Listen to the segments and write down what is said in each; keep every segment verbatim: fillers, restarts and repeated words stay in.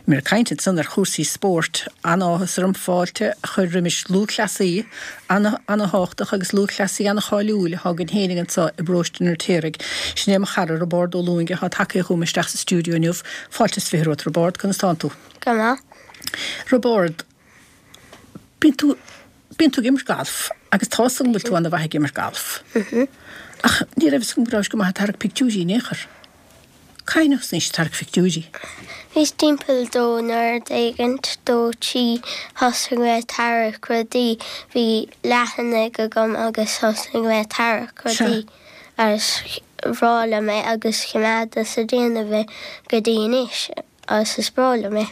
Mir caiinte san ar chúsaí sport an áhas rum fáilte chur rimis lúchlasaí anna háchtach agus lúchlasaí anna cháiliúil hagan hénigan sa i bróstin ar téireg. Sné a charar a bord ó lúinge ha take chumisteach sa stúdiú niuh fáilte sférót Robord gan stáú. Gama. Robord, bín tú bín tú gimmar galf agus tásang bhfuil tú anna bhaithe gimmar galf. Ach, ní raibh sgum gráis go maith targ pictúí néchar. Cainach níos targ pictúí. Bhís timpeall dó nuair daigant dó tí thosaigh mé tarach crudaí bhí leathanna go gom agus thosaigh mé tarach crudaí as bhrála mé agus chimeada sa déanamh go daois as is brála mé.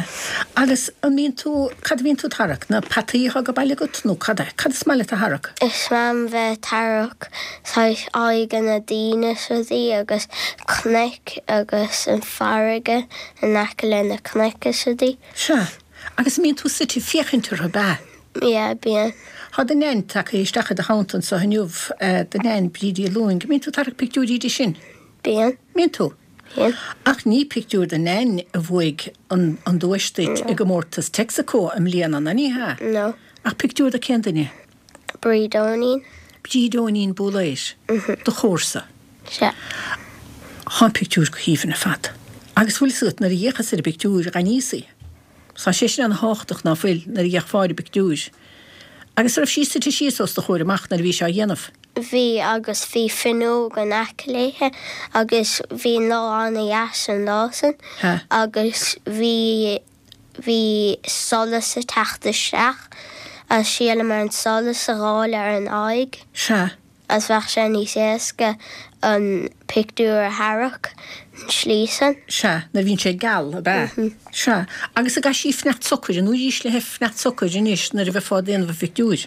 Agus an bhíonn tú, cad bhíonn tú tarach na pataí go bailile go nó cad é? Cad is mála a tarach? Is mám bheith tarach sais aigan na daoine sudaí agus cneic agus an farige an aice na cneice sudaí. Se, agus bhíonn tú sití fiochantar a bá? Ia, bíon. Tá den nein take isteach a hátan sa haniuh den nein brídí lúing. Bhíonn tú tarach pictúí di sin? Bíon. Bhíonn tú? Bíon. Ach ní pictúr den nein a bhuaig an dúistit i go mórtas Texaco am líana na ní ha? No. Ach pictúr da céndaine? Brídónín. Brídónín búlaéis? Do chórsa? Se. Há pictúr go hífanna fat. Agus bhfuil suat nar a dhéchas ar a pictúr a nísaí. Sa sé sin an háchtach ná fil nar a dhéch fáir a pictúr. Agus ar a sísta tí síos do chóir amach nar bhí se a dhéanamh. Bhí agus bhí finó go nacaléthe agus bhí lá anna dheas an lásan agus bhí bhí solas a teachta seach a síala mar an solas a ráil ar an aig. Se. As bheith sé níos éasca an pictúr a harach slísan. Se, nar bhíonn sé gal a bá. Se, agus a gasí fnecht socuir, nó dhís le heh fnecht socuir in is nar a bheith fád déanamh pictúr.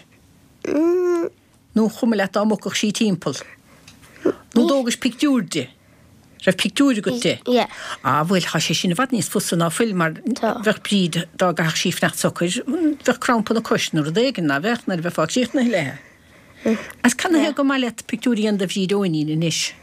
Nó chuma le amachach sí timppel. Nó dógus pictúr de. Raibh pictúr go de. Ie. A bhfuil cha sé sin a bhd níos fusan á film mar bheith bríd dá gach sí fnecht socuir, bheith crampa na cosnar a dégan na bheith nar bheith fág síocht na léthe. As canna he go maiile pictúrí an da bhídóiní in is?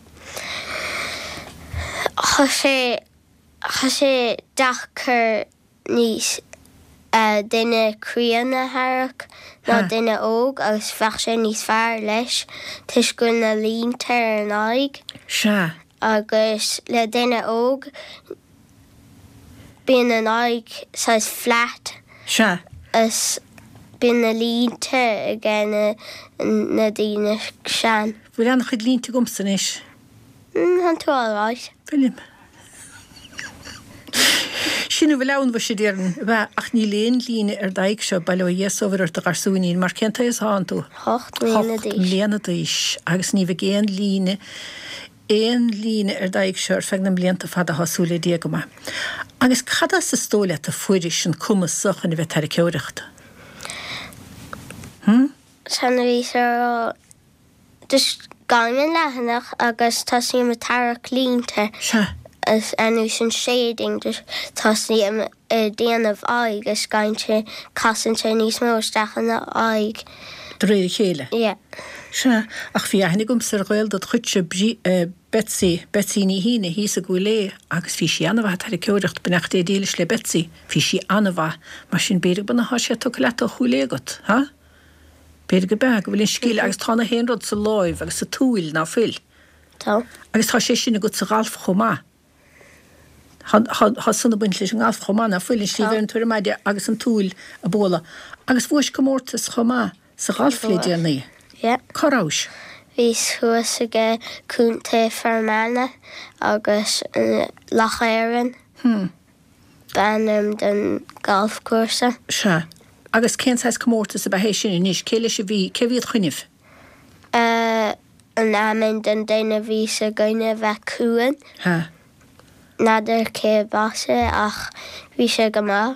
Tá sé Tá sé dachar níos duine críanna harach ná duine óg agus bheith sé níos fearr leis tuis go na línta ar an aig. Se. Agus le duine óg bíonn an aig sais flat. Se. As bíonn na línta a gceanna na daoine sean. Bhfuil annach chud línta gomsan is? An tú áráid. Filim. Sinna bhfuil ann bh sé déireann bheith ach ní léon líine ar daig seo bailile dhéasóhar ar do garsúín mar cinnta is háan tú. Hocht líana díos. Hocht líana díos. Agus ní bheith géan líine éon líine ar daig seo ar fegnam líanta fada hasúla déagama. Agus cada sa stóla a fuidir sin cumas sochan bheith tar ceiriachta. Hm? Sanna bhí ar dus gáin lehanach agus tá sí am tarach línta. Se. As enú sin shading dus tá sí am déanamh aig as gáinte casanta níos móisteach na aig. Dréir chéile? Ie. Se. Ach bhí aithnig gom sa ghail dat chuidse Betsy, Betsy ní hína hí a gúlé agus bhí sí anmha tar ceiricht benecht é déiles le Betsy. Bhí sí anmha mar sin béidir buna há sé tu le a chulégat, ha? Béidir go beg, bhfuil in scíil agus tána héanrod sa láimh agus sa túil ná fil. Tá. Agus tá sé sinna go sa gáilf chomá. Tá sanna buint leis an gáilf chomá ná fil in slíomh an tuair maide agus an túil a bóla. Agus bhuais go mórtas chomá sa gáilf le déanaí. Ie. Corráis. Bhí thuas aige cúnta fermána agus lach éireann. Hm. Bannam den golfcúrsa. Se. Agus céntáis comórtas a bheith sin inis, céile sé bhí, cé bhíad chuineh? Uh, an amin den daine bhí sa gaine bheith cuain. Ha. Nadidir cé basa ach bhí sé go má.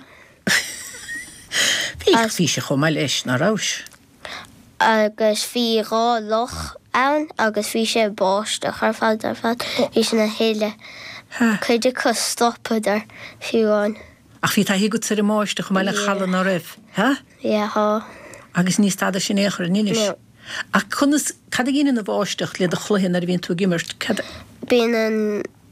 Bhí bhí sé chomá leis na rás. Agus bhí rá loch ann agus bhí sé báiste chu fád ar fád bhí sin na héile. Chuidir chu stoppaidir fiúáin. Ach bhí tá hí go sa máiste chumá le chalan á raibh, ha? Ie, há. Agus níos táda sin éachar an inis. No. Ach chunas, cad a gine na bháisteach le a chluhin ar bhíonn tú gimmert? Bíon an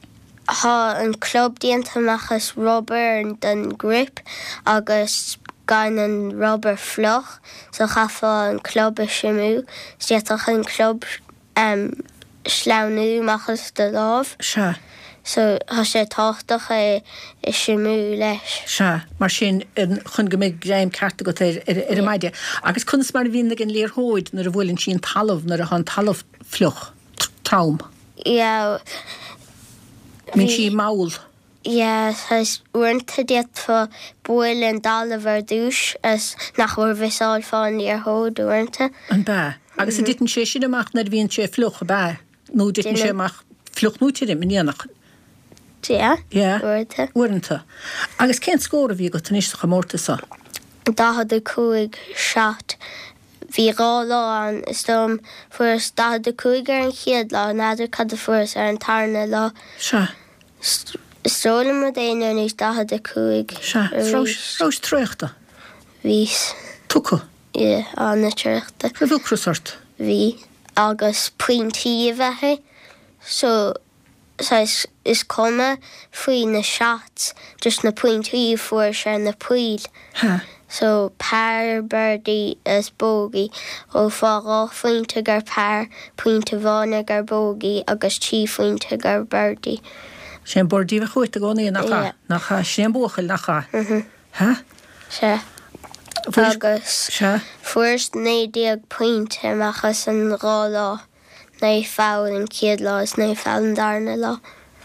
há an club díanta machas rubber den grip agus gan an rubber floch so chafa an club a simú stiach an club um, sláú machas de láb. Se. So há sé táchtach é i simú leis. Se, mar sin chun go méid réim carta go ar a maide. Agus chunas mar bhíon gin léir hóid nar a bhfuilinn sin talamh nar a an talamh fluch, traum. Ja. Mín sí máil. Ja, has uanta diet fa bhfuil an dal bhar dúis as nach bhfuil visáil fáin ar hóid uanta. An ba. Agus a ditan sé sin amach nar bhíonn sé fluch a ba. Nó ditan sé amach fluch nútíir im níanach. Ja, Ja, uanta. uanta. Agus cén scóra bhí go tan isteach mórta sa? Da had de cúig seat. Bhí rá lá an is dom furas da had de cúig ar an chiad lá náidir cad a furas ar an tarna lá. Se. Strola ma déine níos da had de cúig. Se. Frás tréachta. Vís. Tuca. Ie, anna tréachta. Ra bhúcrasart. Bhí agus pointí a bheitthe. So So is, is coma faoi na shots, just na pointí fuair sé na puil. Ha. So par birdie is bógi ó fárá faointe gur par, pointe bhána gur bógi agus tí faointe gur birdie. Sé bordí bheith chuit a gcónaí nach nach sé bóchail nach ha? Se. Agus se fuairst nédíag pointe machas an rá lá. Nei fáil an ciad lá is nei fáil an darna lá.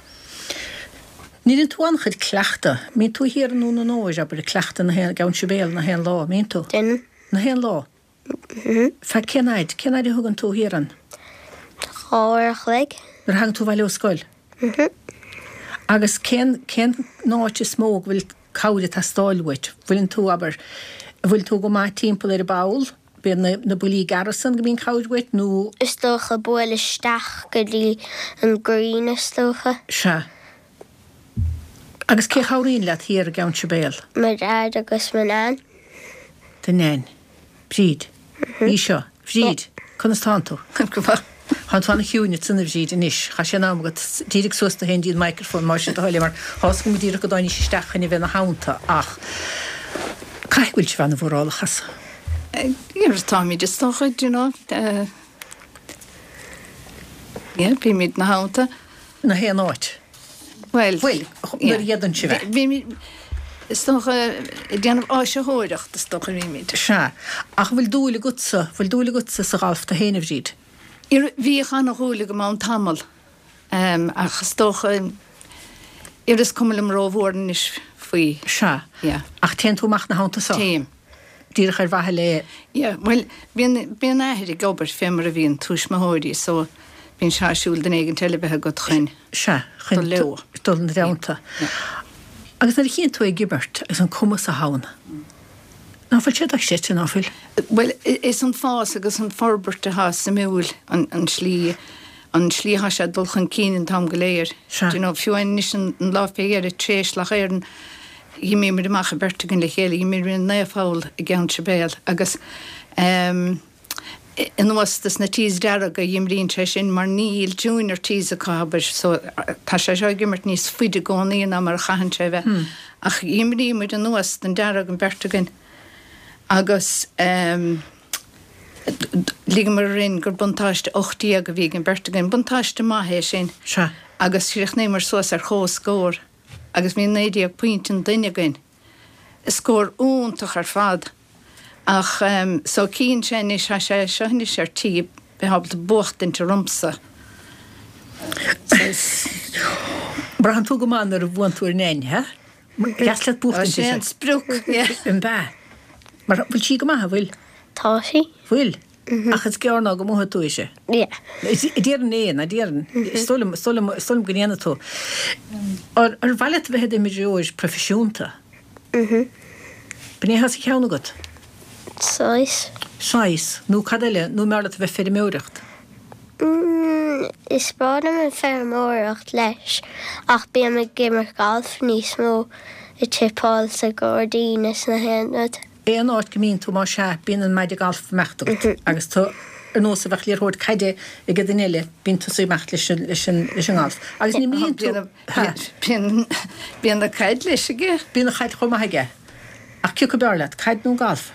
Ní tú anchad cleachta, mín tú hir nú na nóis aber cleachta na hen gawn sibéal na hen lá, mín tú? Din? Na hen lá? Fe cenaid, cenaid i hugan tú hiran? Cháirach leig. Nar hang tú bhaile ó scoil? Agus cén náit is smóg bhfuil cawdi ta stáilwit, bhfuiln tú aber, bhfuil tú go mai timppel ar a baul? Bíon na, na bulí garrison go bíon cawdwit nó... Is tócha bhfuil isteach go dtí an green is tócha. Se. Agus cé chawrín leat hir a gawn sibéal? Mar dad agus man an. Den nén. Bríd. Í seo. Bríd. Conas tá tú. Han fanna hiúne tunna bríd in ish. Cha sé nám gott dírig sosta hen díad microfón mar sin háile mar háscum go dírig go dáinni sé stachan i bheith na hánta ach. Caithhfuil se bheith na bhórálachas? I'r Tommy just though, you know. Uh, yeah, bí mid na hánta. Na hé náit. Well, Well, nar iadn si bheith. Bí mid is toch déanamh áise hóireacht is toch rí mid. Se. Ach bhfuil dúla gutsa, bhfuil dúla gutsa sa gáalta héanamh bríd. Bhí chana hóla go má tamil. Um, ach is toch ir is cumil am róhórn is faoi. Se. Yeah. Ach ten tú mach na hánta sa? Téim. Dírig ar bhaithe le... Yeah, well, bíon áhir i gobar fémar a bhíon túis ma hóirí, so bíon seaisiúil den éigen telebethe go chuin. Se. Chyn leo. Dul na daunta. Agus nar chéan tú ag gibert as an cumas a hána. Náfuil sé ag séte náfuil? Well, is an fás agus an forbert a has sa múil an, an slí an slí has sé dulchan cínan tam go léir. Se. You know, fiúin nis an láfbéir a tréis lach éiran I mé mar amach a bertagin le chéile, I mé rin neafáil a gceann sibéal agus um, in wastas na tíos dearag a dhimríonn sé sin mar níl júnior tíos a cábar, so tá sé seo gimmert níos fuide gánaíon a mar chahan sé bheith. Hmm. Ach dhimrí mar an nuas den dearag an bertagin agus um, líga mar rin gur buntáiste ochtaí a go bhí an bertagin, buntáiste maithé sin. Se. Agus siach né mar suas ar chós scór. Agus mí néidir puint an duine gain. Scór úntach ar fad. Ach, um, so cín sé ní sé sé sehanní sé tí behabal bucht into rumsa. Brahan tú go man ar a bhaintúir néin, he? Gaslet bucht in sé sprúk, yeah. Yn ba. Mar bhfuil sí go maithe bhfuil? Tá sí? Bhfuil? Ach is gearna go mutha túise? Yeah. Dían éon, a dían. Stolim gnéana tú. Ar bhaile bheithe é midiúis profisiúnta? Bné has i cheanna gut? Sais? Sais. Nú cadaile, nú mearla bheith féidir méireacht? Mm, is bána an fermóracht leis, ach bí am a gimar galf níos mó i tipáil sa gordínas na henad. Éon áit go mín tú má se bíon an maidir galf meachtagat, agus tú ar nó a bheith líorthóid caiide i g daile bínta súach leis an gáilf. Agus ní míon Bíon na caiid leis ige? Bína chaid chumaige. Ach ciú go bearla, caiid nó gáilf?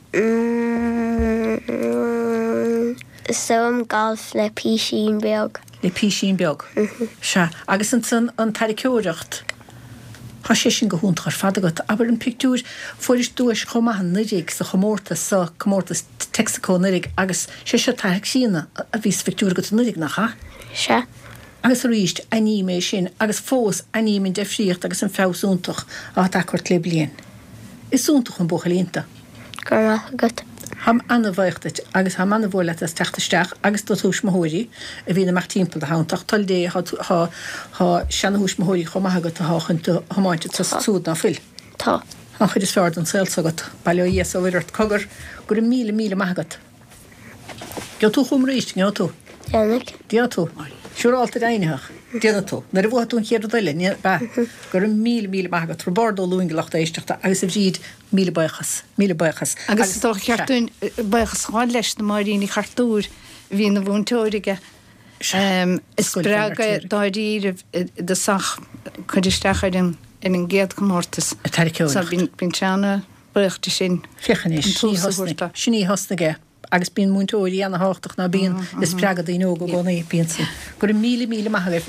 Som golf le písín beag. Le písín beag. Se agus an san an taricúireacht. Tá sé sin go húntar fadagat, aber an pictúr fuiris dúis chomahan nirig sa chomórtas sa chomórtas textacó nirig agus sé se tarach sína a vís pictúr go nirig nach ha? Se. Agus ríist aníime sin agus fós aníiminn defríocht agus an fásúntaach á dacort le blian. Is súntaach an bochalínta. Gur agat. Ham anna bhaochtait agus ha manna bhla as teachtasteach agus do thuús móirí a bhína mar timppla a hántaach tal dé seanna hús móirí chomagat a háchann hamáinte súd ná fil. Tá. An chud is fearr an saoilsagat bailile dhéas a bhirt cogur gur míle míle maigat. Ge tú chum ríist ge tú? Dénig. Dé tú. Siúrálta aineach. Déana tú. Na bhha tún chéad daile ní gur míle míle maigat tro bordó luingelacht éisteachta agus a bhríd míle buchas, míle buchas. Agus tá cheartún buchas cháin leis na maríí chartúr hí na bhúntóirige. Is braga dáirí de sach chuidirsteachar in an géad gomórtas. A taricúireacht. Bín teanna buchta sin. Fichanis, sinní hosnaige. Agus bíon múntóirí anna háach na bíon is preagad í nó go gona bíon sin. Gur míle míle maithagah